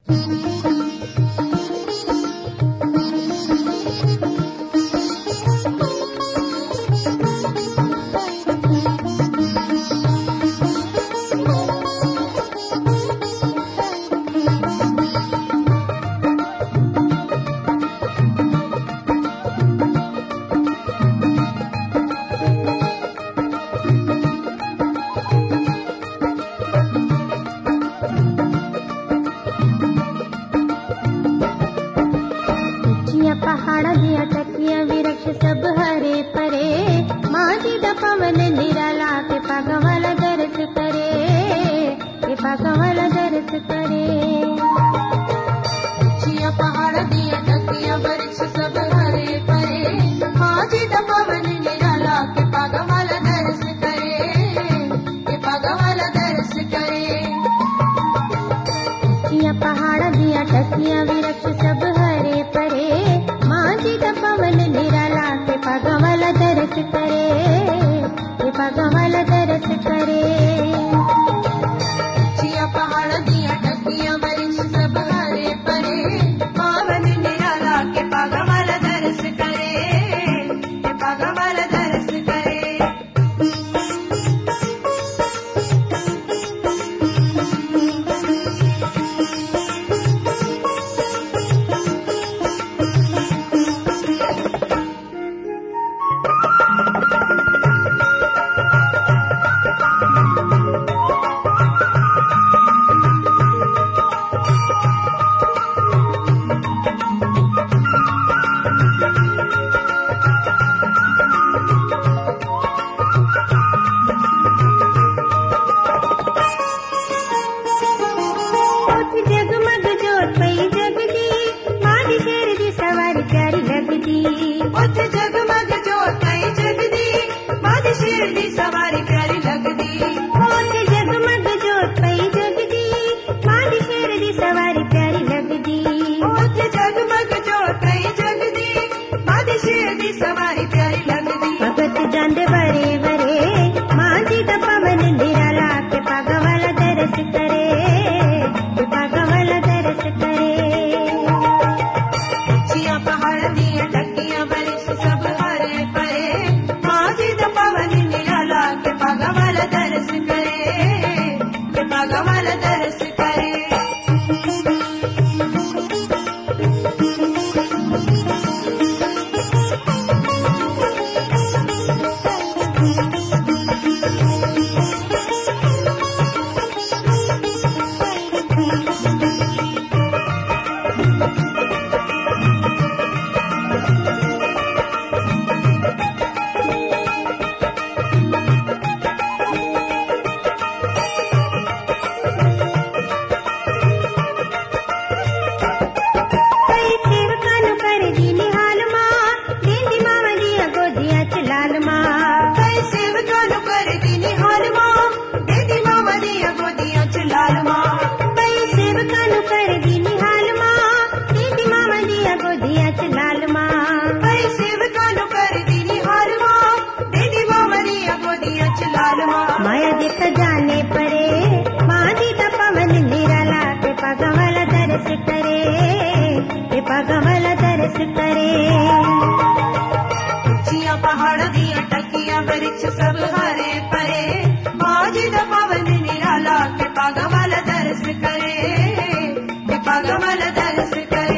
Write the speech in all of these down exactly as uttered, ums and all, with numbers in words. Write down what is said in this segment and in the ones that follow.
पहाड़ दिया टकिया वृक्ष सब हरे परे, माटी द पवन निराला के पगवल दर्श करे, के पगवल दर्श करे। ऊंचिया पहाड़ दिया टकिया वृक्ष सब हरे परे, माटी द पवन निराला के पगवल दर्श करे, के पगवल दर्श करे। ऊंचिया पहाड़ दिया टकिया वृक्ष सब हरे परे, माटी द पवन निराला के पगवल दर्श करे, के पगवल दर्श करे। ऊंचिया पहाड़ दिया टकिया वृक्ष सब हरे परे, पावन निराला के पगवल दर्श करे, के पगवल दर्श करे। जगमग जोत पई जगदी, मादी शेर दी सवारी प्यारी लगदी। उठ जगमग जोत पई जगदी, मादी शेर दी सवारी प्यारी लगदी। उठ जगमग जोत पई जगदी, मादी शेर दी सवारी प्यारी लगदी। उठ जगमग जोत पई जगदी, मादी शेर दी सवारी प्यारी लगदी। भगत जांदे बरे बरे, मादी द पवन निराला के पगवल दर्श करे, के पगवल दर्श करे। ऊंचिया पहाड़ दिया टकिया वृक्ष सब हरे परे, मादी द पवन निराला के पगवल दर्श करे, के पगवल दर्श करे। माया दिख जाने परे, मादी द पवन निराला के पगवल दर्श करे, के पगवल दर्श करे। ऊंचिया पहाड़ दिया टकिया वृक्ष सब हरे परे, मादी द पवन निराला के पगवल दर्श करे, के पगवल दर्श करे।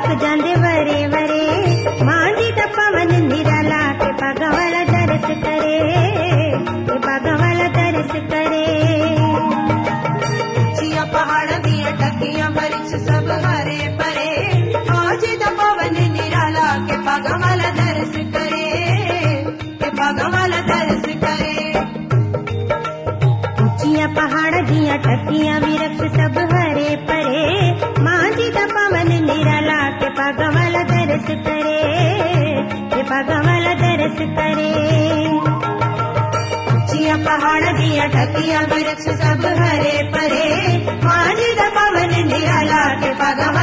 रुक जांदे वरे वरे मांझी दा पवन निराला के भगवान दर्श करे के भगवान दर्श करे चिया पहाड़ दिया टकिया वृक्ष सब हरे परे मांझी दा पवन निराला के भगवान दर्श करे के भगवान दर्श करे ऊंचिया पहाड़ दिया टकिया वृक्ष सब हरे परे मांझी दा पवन निराला के भगवान दर्श करे के भगवान दर्श करे ऊंचिया पहाड़ दिया टकिया वृक्ष सब हरे परे मांझी दा पवन निराला के भगवान